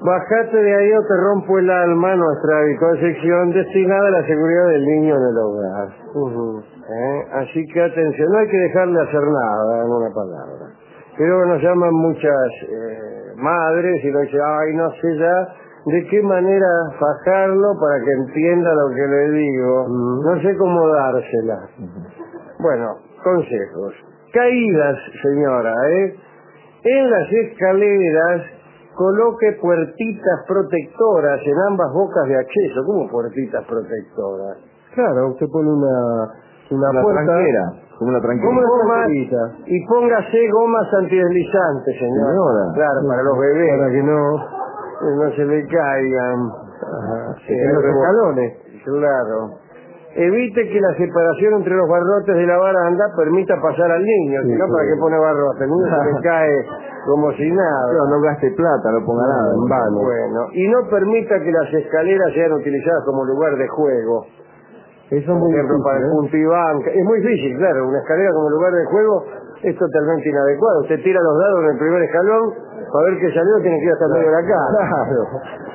Bajate de ahí o te rompo el alma, nuestra habitual sección destinada a la seguridad del niño en el hogar. Así que atención, no hay que dejarle hacer nada, en una palabra. Pero nos llaman muchas madres y nos dicen, ay, no sé ya de qué manera fajarlo para que entienda lo que le digo. No sé cómo dársela. Bueno, consejos. Caídas, señora, En las escaleras coloque puertitas protectoras en ambas bocas de acceso. ¿Cómo puertitas protectoras? Claro, usted pone una puerta... tranquera, como una tranquera. Y póngase gomas antideslizantes, señora. Claro, para los bebés. Para que no se le caigan. En los escalones. Claro. Evite que la separación entre los barrotes de la baranda permita pasar al niño. Si no, ¿para qué pone barrotes? El niño se le cae como si nada. No gaste plata, no ponga nada en vano. Bueno, y no permita que las escaleras sean utilizadas como lugar de juego. Eso es por ejemplo, para el puntibanca. Es muy difícil, claro. Una escalera como lugar de juego es totalmente inadecuado. Usted tira los dados en el primer escalón, para ver qué salió, tiene que ir hasta medio de la casa. Claro.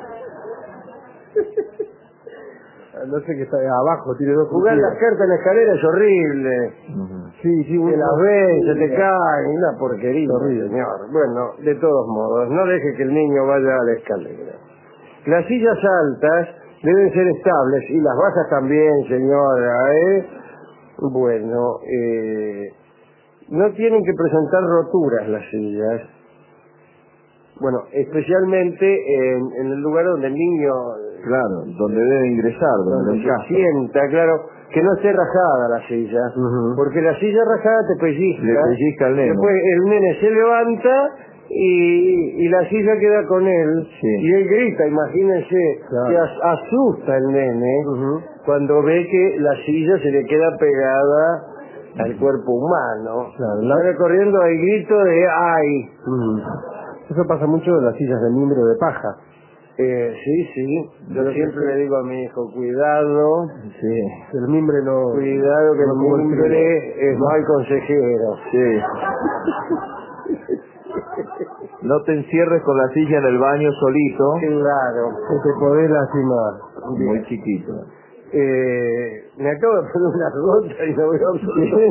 No sé qué está abajo, tiene dos. Jugar las cartas en la escalera es horrible. Sí, Se las ven, se te caen, una porquería, horrible, señor. Bueno, de todos modos, no deje que el niño vaya a la escalera. Las sillas altas deben ser estables y las bajas también, señora, Bueno, no tienen que presentar roturas las sillas. Bueno, especialmente en el lugar donde el niño... Claro, donde debe ingresar, donde se sienta, claro, que no esté rajada la silla, porque la silla rajada te pellizca. Le pellizca al nene. Después el nene se levanta y la silla queda con él, y él grita, imagínense, que asusta el nene cuando ve que la silla se le queda pegada al cuerpo humano. Sale corriendo al grito de ¡ay! Eso pasa mucho en las sillas de mimbre de paja. Sí. Yo siempre le digo a mi hijo, cuidado. El mimbre no... Cuidado que no el mimbre es mal consejero. No te encierres con la silla en el baño solito. Claro. Que te podés lastimar. Muy chiquito. Me acabo de poner una gota y no veo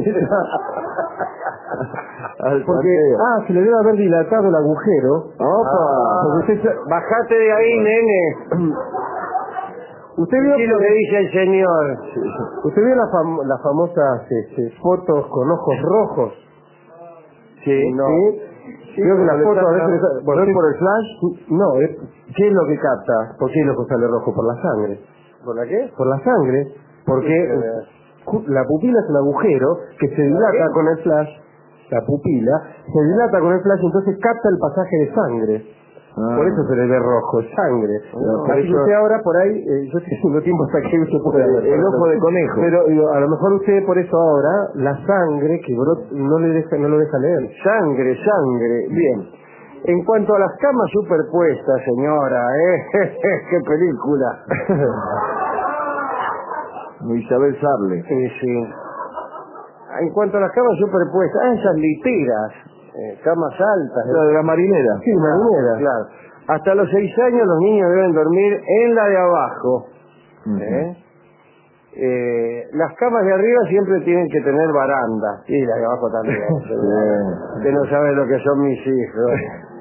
porque, se le debe haber dilatado el agujero. Bajate de ahí, nene. Usted vio lo que dice el señor. Usted vio las famosas fotos con ojos rojos. No. Creo que las fotos a veces... ¿No es por el flash? No, ¿qué es lo que capta? ¿Por qué el ojo sale rojo? Por la sangre. ¿Por la qué? Por la sangre, porque la pupila es un agujero que se dilata con el flash. La pupila se dilata con el flash, entonces capta el pasaje de sangre. Por eso se le ve rojo, sangre. Así que usted ahora por ahí, yo tengo tiempo hasta que se pueda ver. El ojo de conejo. Pero a lo mejor usted por eso ahora, la sangre que no lo deja leer. Sangre, bien. En cuanto a las camas superpuestas, señora, ¡qué película! Isabel Sarle. Sí. En cuanto a las camas superpuestas, esas literas, camas altas. La de la marinera. Sí, marinera. Claro. Hasta los 6 años los niños deben dormir en la de abajo. Las camas de arriba siempre tienen que tener baranda. Y la de abajo también. Usted no sabe lo que son mis hijos.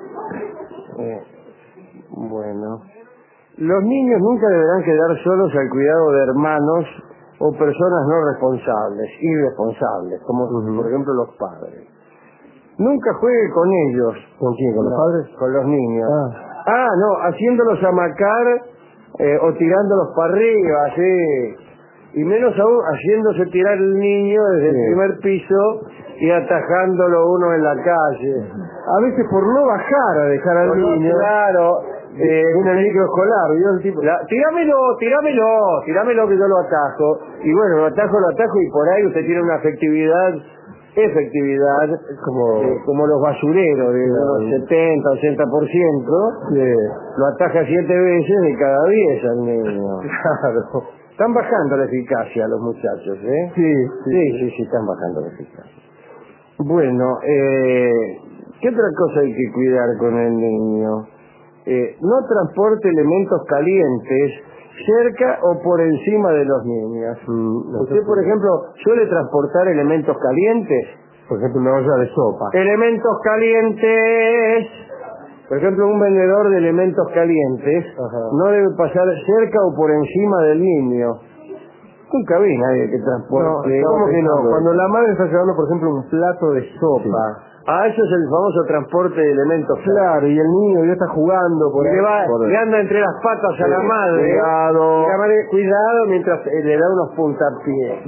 Bueno. Los niños nunca deberán quedar solos al cuidado de hermanos o personas no responsables, irresponsables, como por ejemplo los padres. Nunca juegue con ellos. ¿Con quién? ¿Con los padres? Con los niños. No, haciéndolos amacar o tirándolos para arriba, así. Y menos aún haciéndose tirar el niño desde el primer piso y atajándolo uno en la calle. A veces por no bajar a dejar al niño. Claro. Un micro escolar, ¿vio? El tipo, tirámelo que yo lo atajo. Y bueno, lo atajo y por ahí usted tiene una efectividad como los basureros de unos 70, 80%, lo ataja 7 veces de cada 10 al niño. Claro. Están bajando la eficacia los muchachos, Sí, están bajando la eficacia. Bueno, ¿qué otra cosa hay que cuidar con el niño? no transporte elementos calientes cerca o por encima de los niños. Usted, por ejemplo, suele transportar elementos calientes. Por ejemplo, una olla de sopa. Elementos calientes. Por ejemplo, un vendedor de elementos calientes no debe pasar cerca o por encima del niño. Nunca vi nadie que transporte. ¿Cómo que no? Cuando la madre está llevando, por ejemplo, un plato de sopa. Eso es el famoso transporte de elementos. Claro, y el niño ya está jugando por ahí. Le anda entre las patas a la madre. Cuidado. La madre, cuidado mientras le da unos puntapiés.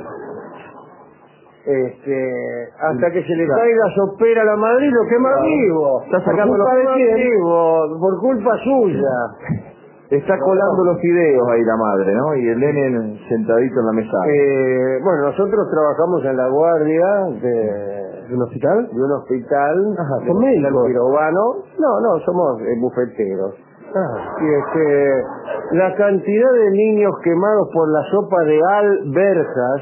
Hasta que se le caiga sopera a la madre y lo quema vivo. Está sacando los vivo, por culpa suya. Está colando los fideos ahí la madre, ¿no? Y el nene sentadito en la mesa. Bueno, nosotros trabajamos en la guardia de un hospital. De un hospital. ¿Son médicos? No, somos bufeteros. Y la cantidad de niños quemados por la sopa de alberjas.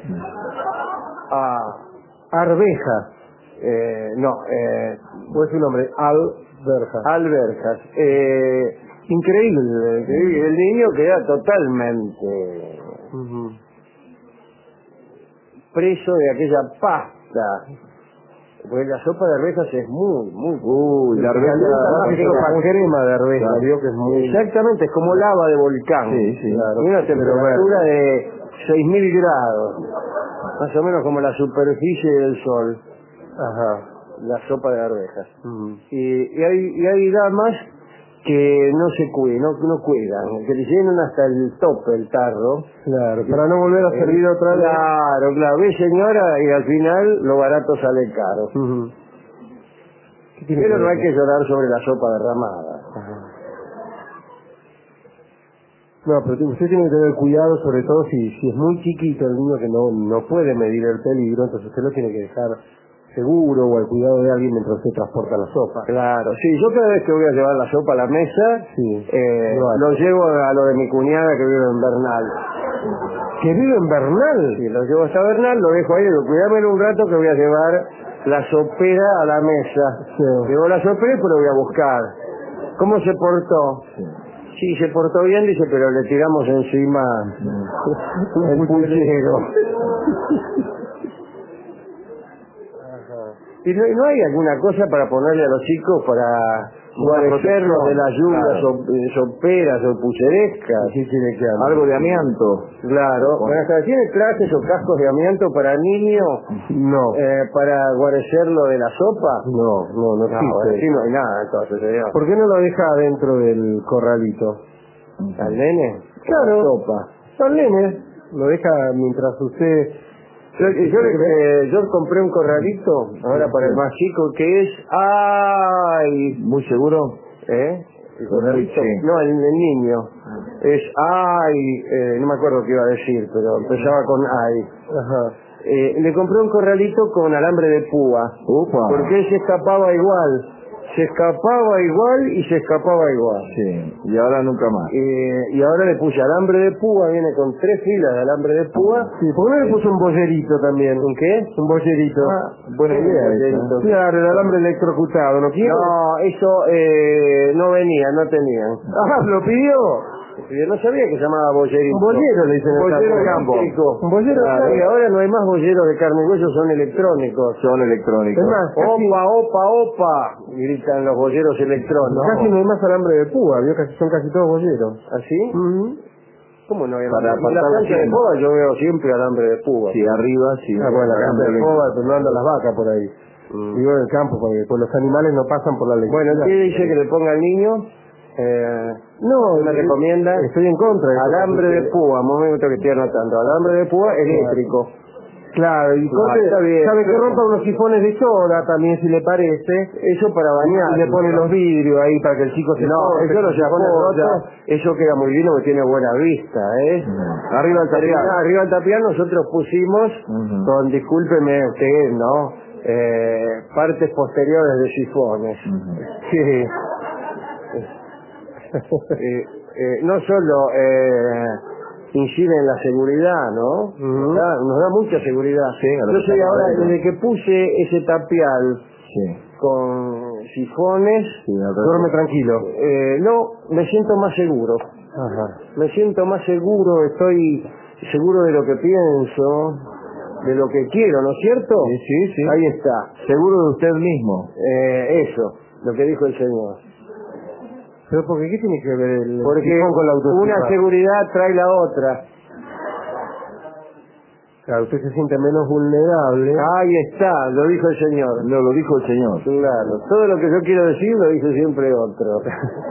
Arveja. ¿Cuál es su nombre? Alberjas. Increíble. El niño queda totalmente preso de aquella pasta. Porque la sopa de arvejas es muy... la arveja es sopa crema de arveja. Claro. Que es muy... Exactamente, es como lava de volcán. Sí, claro. Una temperatura de 6.000 grados. Más o menos como la superficie del sol. La sopa de arvejas. Y hay damas que no se cuidan, no cuidan, que le llenan hasta el tope el tarro. Claro, para no volver a servir otra vez. Claro, ve señora, y al final lo barato sale caro. Pero no hay que llorar sobre la sopa derramada. No, pero usted tiene que tener cuidado, sobre todo si es muy chiquito el niño que no puede medir el peligro, entonces usted lo tiene que dejar seguro o al cuidado de alguien mientras usted transporta la sopa. Claro, sí, yo cada vez que voy a llevar la sopa a la mesa, lo llevo a lo de mi cuñada que vive en Bernal. ¿Que vive en Bernal? Sí, lo llevo hasta Bernal, lo dejo ahí, digo, cuídamelo un rato que voy a llevar la sopera a la mesa. Llevo la sopera y después lo voy a buscar. ¿Cómo se portó? Sí, se portó bien, dice, pero le tiramos encima el puchero. ¿Y no hay alguna cosa para ponerle a los chicos para guarecerlos de las lluvias soperas o pucherescas? Sí, tiene que haber. Algo de amianto. Claro. Bueno, ¿tiene clases o cascos de amianto para niños? No. ¿Para guarecerlo de la sopa? No existe. Sí, no hay nada entonces, señor. ¿Por qué no lo deja adentro del corralito? ¿Al nene? Claro. Sopa. Al nene. Lo deja mientras usted... Yo compré un corralito ahora para el más chico que es muy seguro. El corralito, no, el niño es no me acuerdo qué iba a decir, pero empezaba con le compré un corralito con alambre de púa. Porque él se escapaba igual y se escapaba igual. Sí, y ahora nunca más. Y ahora le puse alambre de púa, viene con 3 filas de alambre de púa. Sí, ¿por qué no le puso un bollerito también? ¿Un qué? Un bollerito. Buena idea. Claro, el alambre electrocutado, ¿no quiere? No, eso no venía, no tenían. ¿Lo pidió? Yo no sabía que se llamaba bollerito. Un bollero le dicen bollero en el campo. Un bollero de campo. Y ahora no hay más bolleros de carne y hueso, son electrónicos. Es más, opa, gritan los bolleros electrónicos. Casi no hay más alambre de púa, son casi todos bolleros. ¿Así? ¿Cómo no hay Para alambre? En la cancha de púa yo veo siempre alambre de púa. Sí, arriba, sí. Bueno, la cancha de púa, pero no andan las vacas por ahí. Digo en el campo, porque pues los animales no pasan por la electricidad. Bueno, ¿qué dice que le ponga al niño? No, ¿me recomienda? Estoy en contra. Alambre de púa, momento que estoy anotando. Alambre de púa eléctrico. Claro, y sabe que rompa unos sifones de soda también, si le parece. Eso para bañar. Y le pone los vidrios ahí para que el chico se eso no se pone roto. Eso queda muy bien porque tiene buena vista, Arriba el tapial. Arriba el tapial nosotros pusimos, con, discúlpeme usted, ¿no? Partes posteriores de sifones. Sí. No solo incide en la seguridad, ¿no? Nos da mucha seguridad. Sí, yo soy ahora, desde que puse ese tapial con sifones. Sí, Duerme tranquilo. No, me siento más seguro. Ajá. Me siento más seguro, estoy seguro de lo que pienso, de lo que quiero, ¿no es cierto? Sí. Ahí está. Seguro de usted mismo. Eso, lo que dijo el Señor. Pero porque ¿qué tiene que ver el Porque sifón con la autoestima? una seguridad trae la otra. Claro, usted se siente menos vulnerable. Ahí está, lo dijo el Señor. No, lo dijo el Señor. Claro, todo lo que yo quiero decir lo dice siempre otro.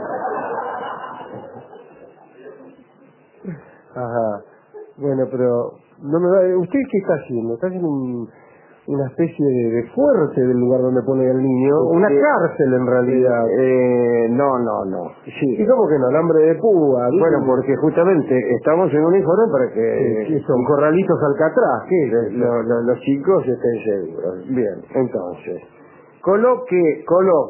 Ajá. Bueno, pero no me va. ¿Usted qué está haciendo? Está haciendo una especie de fuerte del lugar donde pone al niño. Una cárcel en realidad. No. Sí. ¿Y cómo que no? Alambre de púa. ¿Viste? Bueno, porque justamente estamos en un informe para que Sí, son corralitos Alcatraz. ¿Qué? los chicos estén seguros. Bien, entonces, coloque,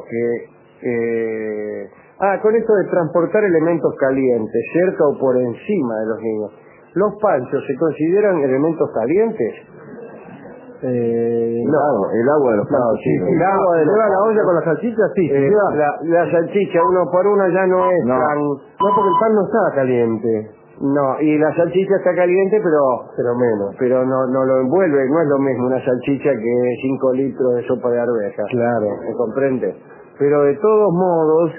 con esto de transportar elementos calientes cerca o por encima de los niños. ¿Los panchos se consideran elementos calientes? No, el agua de los panchos. Sí, El agua de los ¿lleva la panchos. olla con las salchichas? Sí, lleva. La salchicha uno por uno ya no es No. tan... No, porque el pan no estaba caliente. No, y la salchicha está caliente, Pero menos. pero no lo envuelve, no es lo mismo una salchicha que 5 litros de sopa de arvejas. Claro. ¿Me comprende? Pero de todos modos,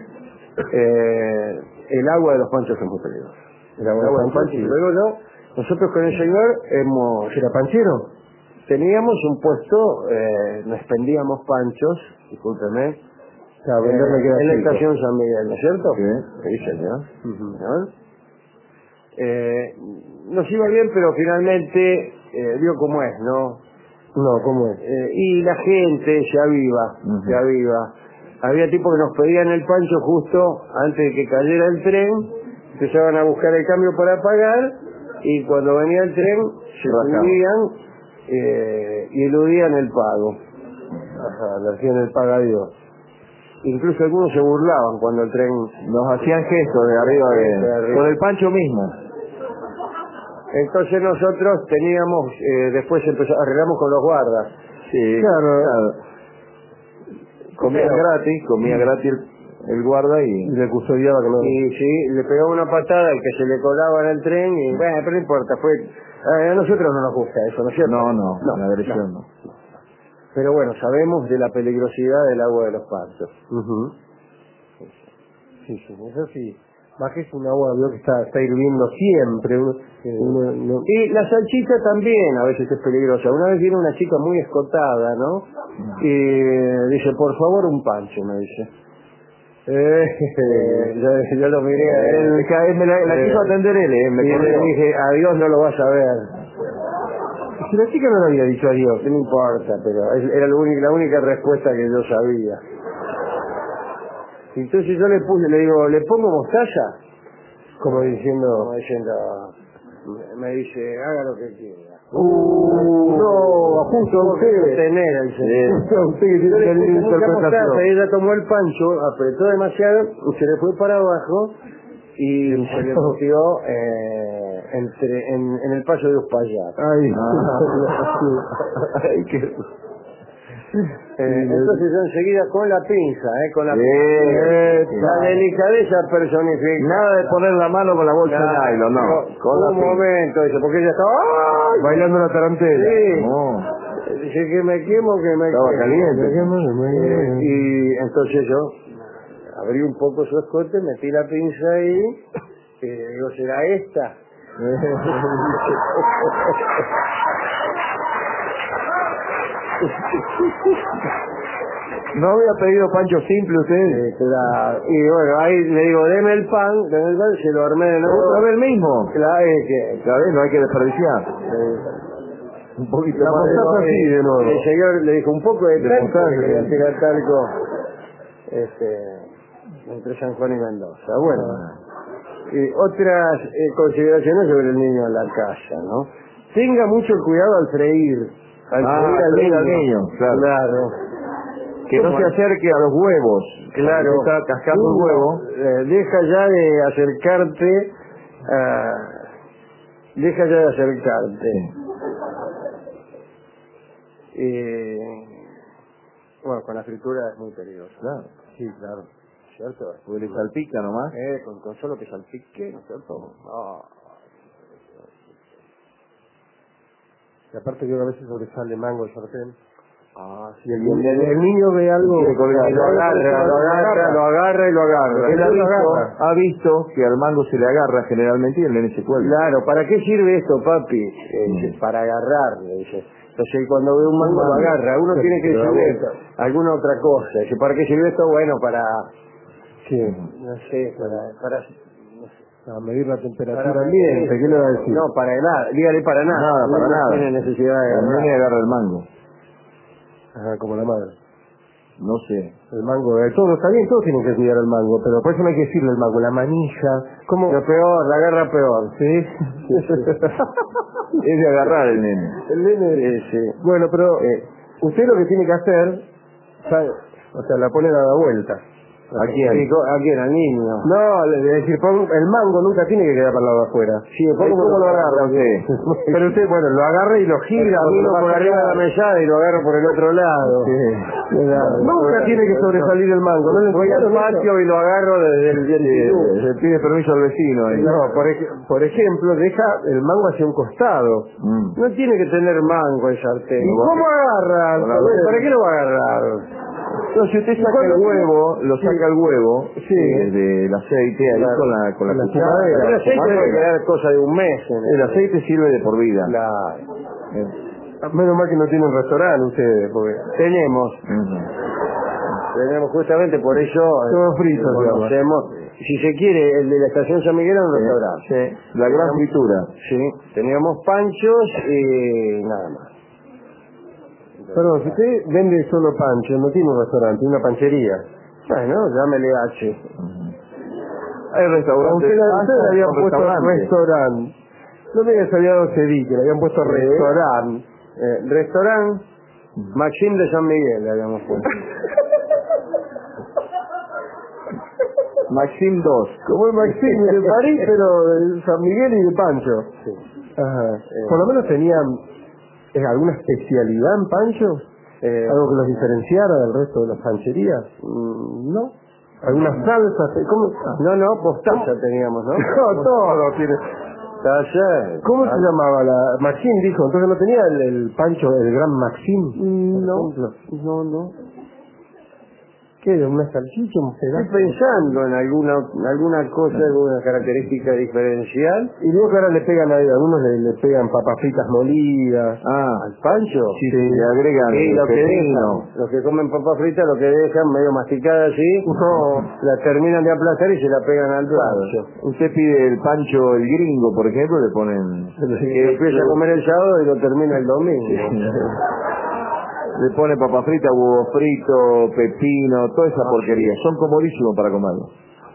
el agua de los panchos es muy peligrosa. El agua de los panchos. Luego nosotros con el Señor ¿Era panchero? teníamos un puesto, nos vendíamos panchos, discúlpeme, Claro, venderme queda en la chico. estación San Miguel, ¿no es cierto? Sí, señor. ¿No? Nos iba bien, pero finalmente vio cómo es, ¿no? No, ¿cómo es? Y la gente se aviva, se aviva. Había tipos que nos pedían el pancho justo antes de que cayera el tren, empezaban a buscar el cambio para pagar, y cuando venía el tren se Bajaban. subían y eludían el pago. Ajá, le hacían el paga a Dios. Incluso algunos se burlaban cuando el tren... Nos hacían gestos de arriba con el pancho mismo. Entonces nosotros teníamos, después arreglamos con los guardas. Sí, Claro. Comía gratis el guarda Y le custodiaba que no... Y sí, le pegaba una patada al que se le colaba en el tren y bueno, pero no importa, a nosotros no nos gusta eso, ¿no es cierto? No, la agresión no. Pero bueno, sabemos de la peligrosidad del agua de los panchos. Ujú. Sí, eso sí. Más que es un agua, veo que está hirviendo siempre. Y la salchicha también a veces es peligrosa. Una vez viene una chica muy escotada, ¿no? Y dice, por favor, un pancho, me dice. Yo lo miré a él. La quiso atender él, Y le dije, adiós no lo vas a ver. Si la chica no le había dicho adiós. No importa, pero era la única respuesta que yo sabía. Entonces yo le digo, ¿le pongo mostaza? Como diciendo... Me dice, haga lo que quiera. No, justo a usted. Tener el señor. Justo a usted que Yo tiene le que puse mucha mostaza, interpretación. ella tomó el pancho, apretó demasiado, se le fue para abajo y se le metió en el paso de Uspallata. Ay, Ay, qué... Entonces yo enseguida con la pinza, con la la delicadeza personificada. Nada de poner la mano con la bolsa de nylon, no. Con Un momento, dice, porque ella estaba bailando la tarantela. Sí. No. Dice que me quemo, Estaba caliente. Y entonces yo abrí un poco su escote, metí la pinza ahí, y digo, ¿será esta? ¿No había pedido pancho simple usted? Claro. Y bueno, ahí le digo, deme el pan, se lo armé de nuevo. ¿Otra vez mismo? Claro, es que... Claro, no hay que desperdiciar. Un poquito La más mostaza así de nuevo. El señor le dijo un poco de talco, mostaza, que quería sí. tirar talco entre San Juan y Mendoza. Bueno, y otras consideraciones sobre el niño en la casa, ¿no? Tenga mucho cuidado al freír. Al freír al niño, claro. Que no se acerque a los huevos. Claro. Está cascando un huevo. Deja ya de acercarte. Deja ya de acercarte. Bueno, con la fritura es muy peligroso. Claro. Sí, claro. ¿Cierto? Porque le salpica nomás. Con solo que salpique, ¿no es cierto? Y aparte que a veces sobresale mango el sartén. Sí, El niño ve algo... lo agarra y lo agarra. Él ha visto que al mango se le agarra generalmente y el nene se cuelga. Claro, ¿para qué sirve esto, papi? Para agarrar, le dice. Entonces cuando ve un mango lo agarra. Uno tiene que decirle alguna otra cosa. Dice, ¿para qué sirve esto? Bueno, para... ¿Qué? No sé, para A medir la temperatura ambiente, ¿qué le va a decir? No, para nada, dígale para nada. Nada, para Uno nada. tiene necesidad de El agarrar. nene agarra el mango. Ajá, como la madre. No sé. El mango, todo está bien, todos tienen que cuidar el mango, pero por eso no hay que decirle el mango, la manilla, ¿cómo? Lo peor, la agarra peor. ¿Sí? Es de agarrar el nene. El nene, Sí. bueno, pero usted lo que tiene que hacer, ¿sabe? O sea, la pone a la vuelta. ¿A quién? ¿A quién? Al niño. No, es decir, el mango nunca tiene que quedar para el lado de afuera. Sí, ¿cómo lo agarra usted? Pero usted, bueno, lo agarra y lo gira. Camino por arriba de la mesada y lo agarro por el otro lado. Nunca tiene que sobresalir el mango. ¿No le Voy al patio y lo agarro desde el vientre. Se pide permiso al vecino. No, por ejemplo, deja el mango hacia un costado. No tiene que tener mango el sartén. ¿Y cómo agarra? ¿Para qué lo va a agarrar? No, si usted saca el huevo, lo saca el huevo del aceite ahí con la cuchara. El aceite debe quedar cosa de un mes. El aceite sirve de por vida. Menos mal que no tienen restaurante ustedes, porque Tenemos justamente por eso todo frito, conocemos, si se quiere, el de la estación San Miguel es un restaurante. La gran fritura. Sí, teníamos panchos y nada más. Perdón, si usted vende solo pancho, no tiene un restaurante, una panchería. Bueno, llámele H. Hay restaurantes. Ustedes le habían puesto restaurante. No me había sabido ceviche, le habían puesto restaurante. Restaurante Maxim de San Miguel le habíamos puesto. Maxim 2. Como el Maxim de París, pero de San Miguel y de Pancho. Sí. Ajá. Por lo menos tenían alguna especialidad en Pancho. ¿Algo que los diferenciara del resto de las pancherías? No. ¿Algunas salsas? ¿Cómo? No, postaza teníamos, ¿no? No, todo tiene. ¿Cómo se llamaba la Maxim? Dijo, entonces no tenía el Pancho, el gran Maxim. No. ¿Qué? ¿Una salchicha? ¿Un pedazo? Estoy pensando en alguna cosa, alguna característica diferencial. Y luego que ahora le pegan a algunos le pegan papas fritas molidas. ¿Al pancho? Sí, le agregan pepino. Los que comen papas fritas, lo que dejan medio masticada así, la terminan de aplastar y se la pegan al pancho. Usted pide el pancho, el gringo, por ejemplo, le ponen... Que empieza a comer el sábado y lo termina el domingo. Le pone papa frita, huevo frito, pepino, toda esa porquería. Son comodísimos para comerlo.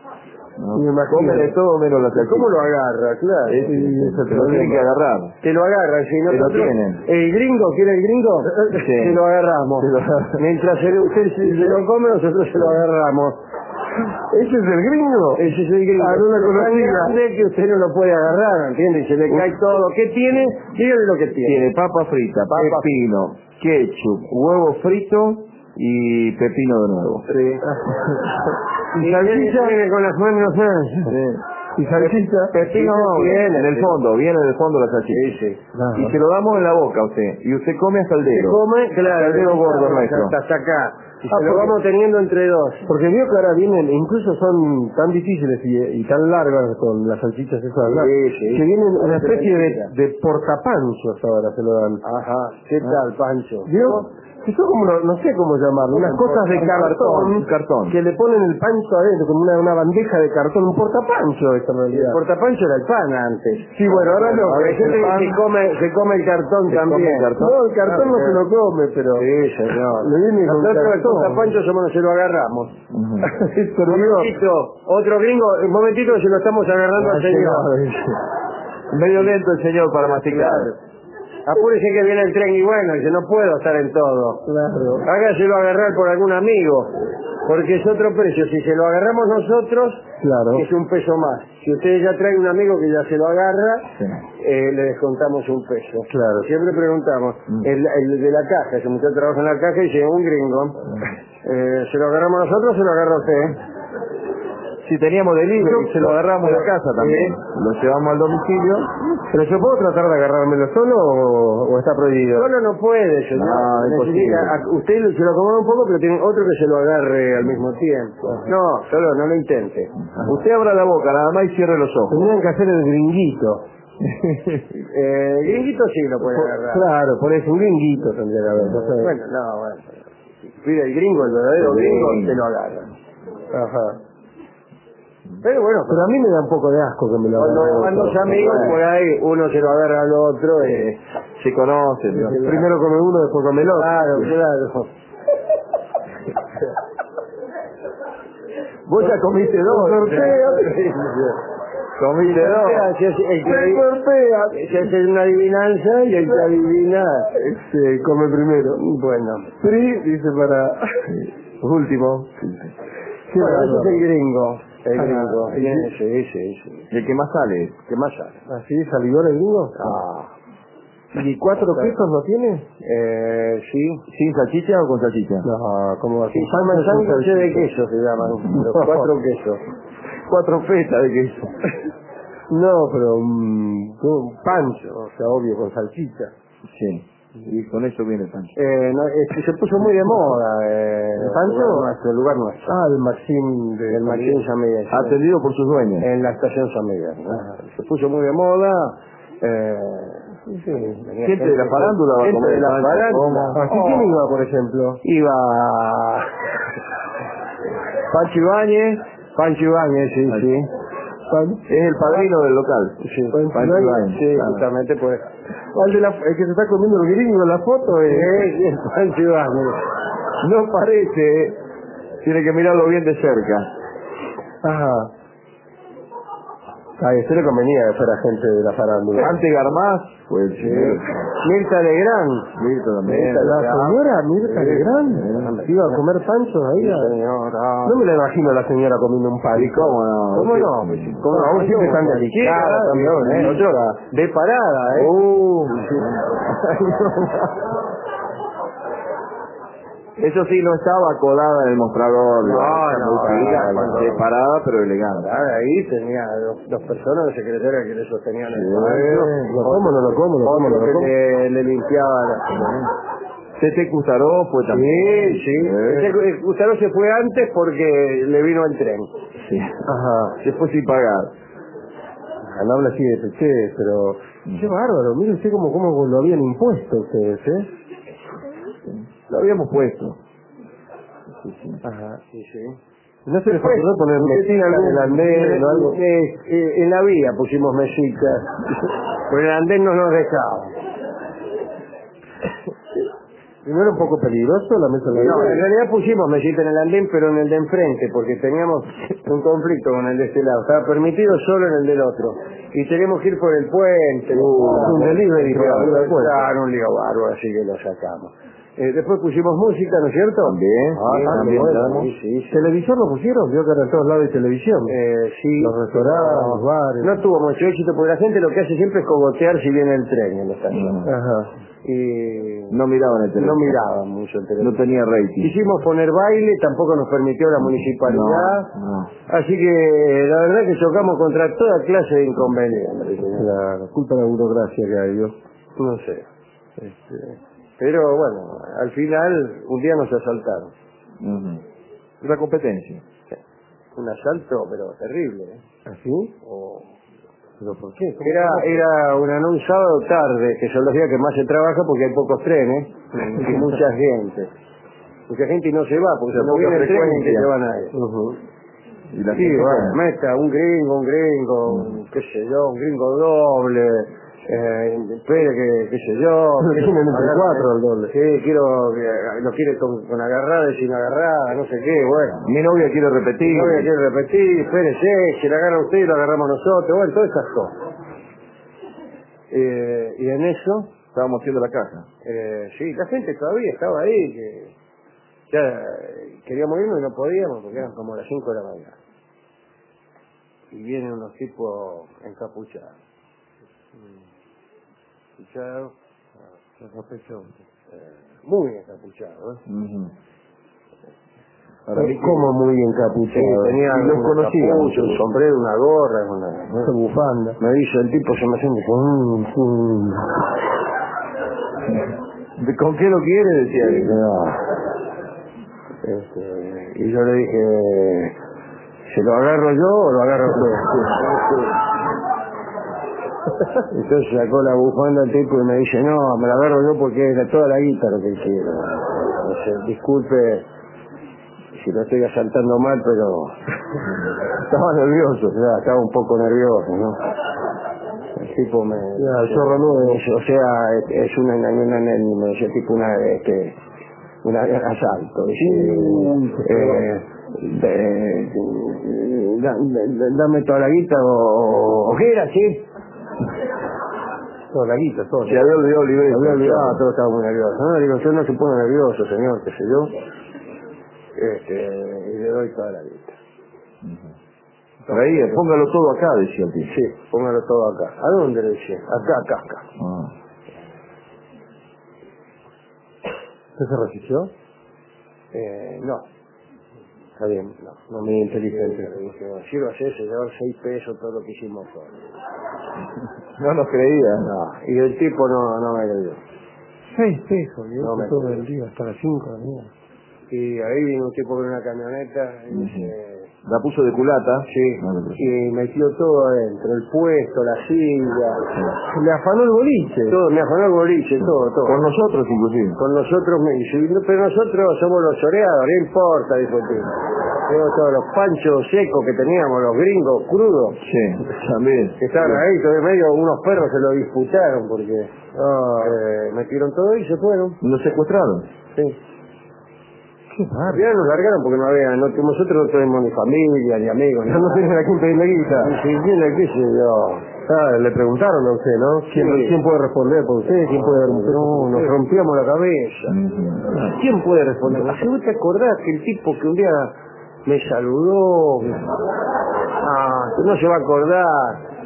Comen de todo menos la salchicha. ¿Cómo lo agarra? Claro. Lo tienen que agarrar. Te lo agarra, si no lo tienen. ¿El gringo? ¿Quiere el gringo? Sí. Se lo agarramos. Mientras usted se lo come, nosotros se lo agarramos. ¿Ese es el gringo? Ese es el gringo. No la conocía. Sé que usted no lo puede agarrar, ¿entiende? Y se le cae todo. ¿Qué tiene? Dígale lo que tiene. Tiene papa frita, pepino, ketchup, huevo frito y pepino de nuevo. Sí. Y salchicha viene con las manos. y salchicha. Pepino viene en el fondo la salchicha. Sí. Y se lo damos en la boca a usted. Y usted come hasta el dedo. Se come, claro, el dedo gordo nuestro. Hasta acá. Y se lo vamos teniendo entre dos. Porque veo que ahora vienen, incluso son tan difíciles y tan largas con las salchichas esas, ¿verdad? Sí. Que vienen una especie de portapanchos ahora se lo dan. Ajá. ¿Qué tal, Pancho? ¿Vio? Que son como, no sé cómo llamarlo, unas cosas de cartón que le ponen el pancho adentro, como una bandeja de cartón, un portapancho esta en realidad. El portapancho era el pan antes. Sí, bueno, ahora no. Ahora se come el cartón también. No, el cartón no se lo come, pero... Sí, señor. Le viene con nosotros el cartón. portapancho se lo agarramos. Pero otro gringo, un momentito que se lo estamos agarrando al señor. Medio lento el señor para masticar. apúrese que viene el tren, y bueno, dice, no puedo estar en todo. Claro. Hágaselo agarrar por algún amigo, porque es otro precio. Si se lo agarramos nosotros, Claro. es un peso más. Si ustedes ya traen un amigo que ya se lo agarra, le descontamos un peso. Claro. Siempre preguntamos, el de la caja, ese muchacho trabaja en la caja y dice, un gringo, ¿se lo agarramos nosotros o se lo agarra usted? Si teníamos delivery, se lo agarramos de la casa también. Lo llevamos al domicilio. ¿Pero yo puedo tratar de agarrármelo solo o está prohibido? Solo no puede, señor. No, imposible. Usted se lo acomoda un poco, pero tiene otro que se lo agarre al mismo tiempo. No, solo no lo intente. Usted abra la boca nada más y cierre los ojos. Tendrían que hacer el gringuito. Gringuito sí lo puede agarrar. Claro, por eso un gringuito tendría que haber. No sé. Bueno, no, bueno. Pide el gringo, el verdadero gringo, se lo agarra. Ajá. Pero bueno, Pero a mí me da un poco de asco que me lo cuando agarre van otro. dos amigos por ahí, uno se lo agarra al otro. Se conocen. ¿no? Primero come uno, después come el otro. Claro, claro. Vos ya comiste dos. Comiste dos. Se hace una adivinanza y el que adivina Come primero. bueno. Pri dice para último. Qué Bueno, ese bárbaro. es el gringo. El gringo. ¿y Sí. El que más sale. ¿Qué más sale? ¿Así salidor el gringo? ¿Y 4 pesos no tiene? Sí. ¿Sin salchicha o con salchicha? No, ¿cómo va a Sí, ser? llaman sándwiches de queso, se llaman. Los 4 quesos. 4 fetas de queso. No, pero un pancho, o sea, obvio, con salchicha. Sí. Y con eso viene el pancho. Se puso muy de moda. ¿El pancho? El lugar nuestro. El Maxim de... El Maxim San Miguel. Atendido por sus dueños. En la estación San Miguel. ¿no? Se puso muy de moda. Gente de la farándula va a Gente comer de la pancho. farándula. ¿Así quién iba, por ejemplo? Iba Pancho Ibáñez, sí. Es el padrino del local. Sí, Pancho Ibáñez, sí, claro. justamente pues. El que se está comiendo el gringo en la foto es... Sí, es Pancho Ibáñez. No parece, tiene que mirarlo bien de cerca. Ajá. Ay, esto le convenía que fuera gente de la farándula. Ante Garmaz, pues sí. Mirta Legrand. Mirta también. La señora Mirta Legrand iba a comer panchos ahí. Señora. No me la imagino a la señora comiendo un pan. ¿Y cómo no? ¿Cómo no? ¿Cómo no? Aún siempre tan delicada también, Otro de parada, Eso sí, no estaba colada en el mostrador. No. Separada, pero elegante. Ahí tenía dos personas de secretaria que le sostenían el Lo como, no lo como, lo como, no lo como. le limpiaba la... Tete Custaró fue también. Sí. Gustavo se fue antes porque le vino el tren. Sí. Ajá. Se fue sin pagar. No habla así de Peché, pero... Qué bárbaro, mire usted cómo lo habían impuesto ustedes, ¿eh? Lo habíamos puesto. Ajá. Sí. No se les ocurrió poner mesita en el andén o algo. En la vía pusimos mesitas, pero el andén no nos dejaba. ¿No era un poco peligroso la mesa de la No, vía? en realidad pusimos mesita en el andén, pero en el de enfrente, porque teníamos un conflicto con el de este lado. Estaba permitido solo en el del otro. Y teníamos que ir por el puente. Un delivery por arriba del puente. Claro, un lío bárbaro, así que lo sacamos. Después pusimos música, ¿no es cierto? También. Bueno, sí. ¿Televisor lo pusieron? Vio que ahora en todos lados hay televisión. Sí. Los restaurantes, los bares. No tuvo mucho éxito porque la gente lo que hace siempre es cogotear si viene el tren en la estación. Ajá. Y No miraban el teléfono. no miraban mucho el teléfono. No tenía rating. Quisimos poner baile, tampoco nos permitió la municipalidad. No. Así que la verdad que chocamos contra toda clase de inconvenientes. Claro, culpa de la burocracia que hay, ¿no? No sé. Pero bueno, al final un día nos asaltaron. La competencia. Un asalto, pero terrible. ¿Así? ¿Pero por qué? Era un sábado tarde, que son los días que más se trabaja porque hay pocos trenes y mucha gente. Mucha gente y no se va, porque si no viene el tren, ¿qué se van a ir? Y la Sí, gente bueno, come. meta, un gringo, qué sé yo, un gringo doble, espere qué sé yo. Tienen entre 4 al doble. Sí, lo quiere con agarrada y sin agarrada, no sé qué, bueno. Mi novia quiere repetir. No voy a querer repetir, espérese, si lo agarra usted, lo agarramos nosotros, bueno, todas esas cosas. Y en eso, Estábamos haciendo la caja. Sí, la gente todavía estaba ahí, que ya queríamos irnos y no podíamos porque eran como las 5 de la mañana. Y vienen unos tipos encapuchados. Encapuchados, muy encapuchados. Como muy encapuchado. Sí, tenían los conocía. Un sombrero, una gorra, una bufanda. Me dice el tipo, se me hace ¿Con qué lo quiere? Decía él. Y yo le dije, ¿se lo agarro yo o lo agarro usted? Entonces sacó la bufanda el tipo y me dice, no, me la agarro yo porque es de toda la guita lo que quiero. Entonces, disculpe si lo estoy asaltando mal, pero Estaba nervioso. ya, estaba un poco nervioso, ¿no? El tipo me... o sea, es me dice tipo un asalto. Dame toda la guita o ¿qué era, sí? Toda la guita, todo. Se había olvidado Oliveira. Se había olvidado, todo estaba muy nervioso. No, digo, yo no se pone nervioso, señor, qué sé yo. Y le doy toda la guita. Traía, póngalo todo acá, decía el tío. Sí, póngalo todo acá. ¿A dónde le decía? Acá. ¿Usted se resistió? No. Está bien, no muy inteligente. Le dije, si lo haces, se lleva 6 pesos todo lo que hicimos hoy. No nos creía. No, y el tipo no me creyó. 6 pesos, No me todo el día, hasta las 5 de la mañana. Y ahí vino un tipo con una camioneta y dice... La puso de culata. Sí, y metió todo adentro, el puesto, la silla. Le afanó el boliche. Todo, me afanó el boliche, todo. Con nosotros, inclusive. Con nosotros, pero nosotros somos los choreados, no importa, dijo el tipo. Tenemos todos los panchos secos que teníamos, los gringos crudos. Sí, también. Que estaban ahí, todo en medio, unos perros se lo disputaron porque metieron todo y se fueron. ¿Nos secuestraron? Sí. Qué bárbaro. Ya nos largaron porque no había, nosotros no tenemos ni familia, ni amigos. No tienen a quién pedirle guita. Sí, qué sé yo. Le preguntaron a usted, ¿no? ¿Quién puede responder por usted? ¿Quién puede dar un peso? No, nos rompíamos la cabeza. ¿Quién puede responder? ¿Vos te acordás que el tipo que un día me saludó? No se va a acordar.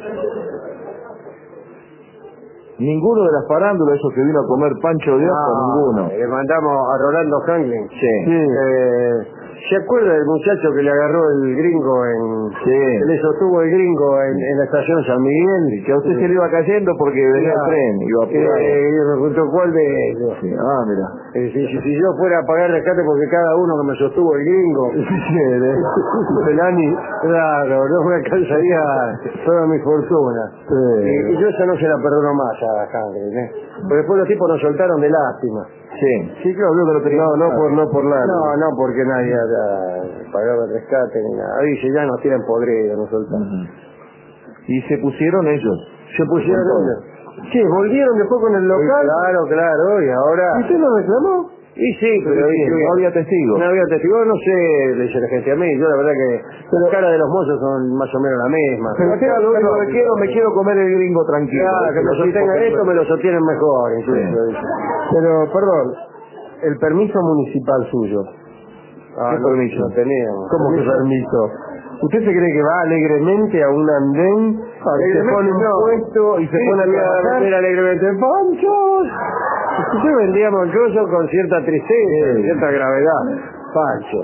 Ninguno de las farándulas, esos que vino a comer pancho de ojo, ninguno. Le mandamos a Rolando Franklin. Sí. ¿Se acuerda del muchacho que le agarró el gringo Sí. que le sostuvo el gringo en la estación San Miguel? Y que a usted se le iba cayendo porque venía el tren, iba apurado. Y me preguntó cuál de ellos. Sí. Mira. Si yo fuera a pagar rescate porque cada uno que me sostuvo el gringo, Pelani, claro, no me alcanzaría toda mi fortuna. Y yo esa no se la perdono más a Franklin, Pero después los tipos nos soltaron de lástima. Sí, claro, yo que lo tenía. No por nada. No, porque nadie pagaba el rescate ni nada. Dice, ya nos tiran podrido, nos soltaron. Y se pusieron ellos. Se pusieron ellos. ¿Qué? ¿Volvieron después con el local? Claro, y ahora... ¿Y usted lo reclamó? Y sí, pero no había testigos. No había testigos, no sé, le dice la gente a mí, yo la verdad que la cara de los mozos son más o menos la misma. Pero lo único que quiero, me quiero comer el gringo tranquilo. Claro, que me sostengan esto, me lo sostienen mejor. Pero, perdón, el permiso municipal suyo. ¿Qué permiso? No teníamos. ¿Cómo que permiso? ¿Usted se cree que va alegremente a un andén, se pone un puesto y se pone a trabajar? Alegremente, ¡panchos! Nosotros vendíamos incluso con cierta tristeza, cierta gravedad. ¡Panchos!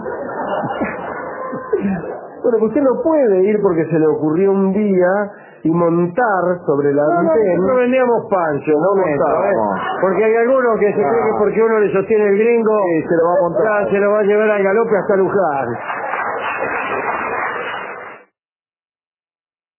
Bueno, que usted no puede ir porque se le ocurrió un día y montar sobre la andén. Nosotros vendíamos panchos, no montábamos. Porque hay algunos que se creen que porque uno le sostiene el gringo, se lo va a montar. Se lo va a llevar al galope hasta Luján.